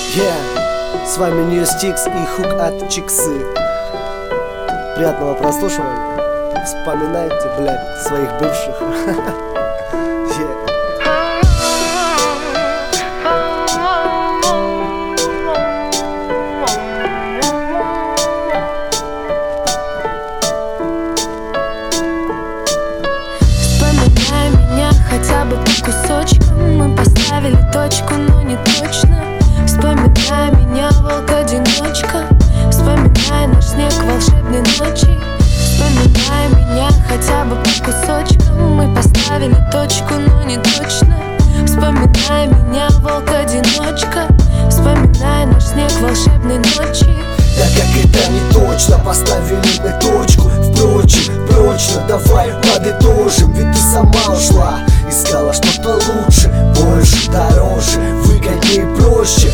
С вами Ньюстикс и хук от Чиксы. Приятного прослушивания. Вспоминайте, блядь, своих бывших. Вспоминай меня хотя бы по кусочкам. Мы поставили точку, но не точно. Вспоминай меня, волк-одиночка. Вспоминай наш снег волшебной ночи. Вспоминай меня хотя бы по кусочкам. Мы поставили точку, но не точно. Вспоминай меня, волк-одиночка. Вспоминай наш снег волшебной ночи. Да как это не точно, поставили мы точку. Впрочем, прочно, давай подытожим. Ведь ты сама ушла, искала что-то лучше, больше, дороже, выгоднее и проще.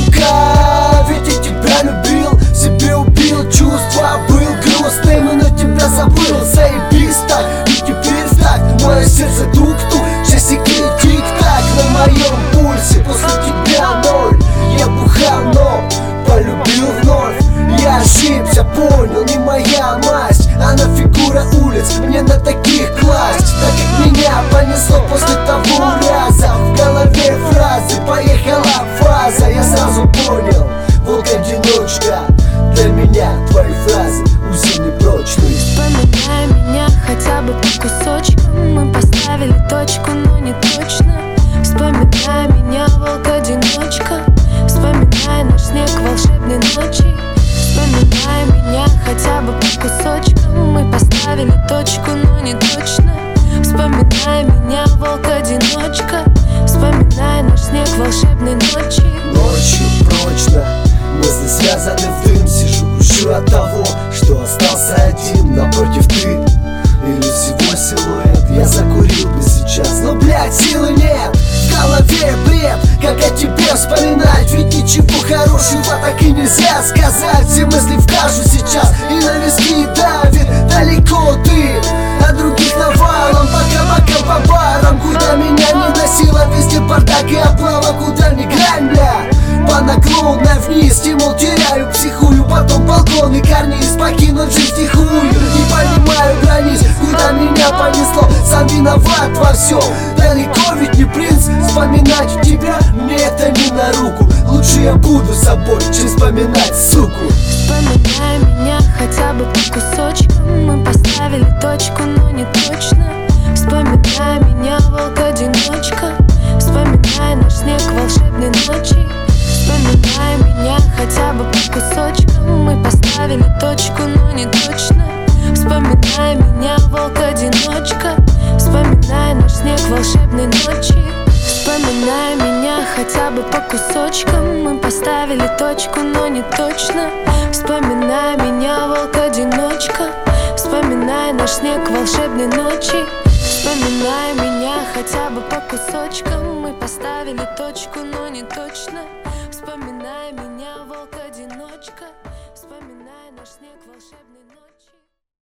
Сука, ведь я тебя любил, себе убил, чувства, был грустным, но тебя забыл. Заебись так, и теперь так, мое сердце тук-тук, часики тик-так на моем пульсе. После тебя ноль, я бухал, но полюбил вновь. Я ошибся, понял, не моя масть, она фигура улиц, мне на таких класть. Так как меня понесло после того раза, в голове фразы, поехала фаза. Я сразу понял, волк-одиночка, для меня твои фразы узел непрочные. Вспоминай меня хотя бы по кусочкам. Мы поставили точку, но не точно. Вспоминай меня, волк-одиночка. Вспоминай наш снег волшебной ночи. Вспоминай меня хотя бы по кусочкам. Мы поставили точку, но не точно. Вспоминай меня, волк-одиночка. Вспоминай наш снег волшебной ночи. Ночью прочно, мысли связаны в дым. Сижу, грущу от того, что остался один. Напротив ты, или всего силуэт. Я закурил бы сейчас, но, блядь, силы нет. В голове бред, как о тебе вспоминать. Ведь ничего хорошего так и нельзя сказать. Все мысли в кашу сейчас и на виски давит. Далеко ты от других навалом, пока по барам. Куда меня не носило, везде бардак и облава. Куда ни грань, бля, по наклонной вниз. Стимул теряю, психую, потом балкон и карниз. Покинуть жизнь тихую, не понимаю границ. Куда меня понесло, сам виноват во всем. Далеко ведь не принц, вспоминать тебя мне это не на руку. Лучше я буду собой, чем вспоминать суку. Вспоминай меня хотя бы по кусочкам. Мы поставили точку, но не точно. Вспоминай меня, волк-одиночка. Вспоминай наш снег волшебной ночи. Вспоминай меня хотя бы по кусочкам. Мы поставили точку, но не точно. Вспоминай меня, волк-одиночка. Вспоминай наш снег волшебной ночи. Вспоминай меня хотя бы по кусочкам. Мы поставили точку, но не точно. Вспоминай меня, волк-одиночка. Вспоминай наш снег волшебной ночи. Вспоминай меня хотя бы по кусочкам. Мы поставили точку, но не точно. Вспоминай меня, волк-одиночка. Вспоминай наш снег волшебной ночи.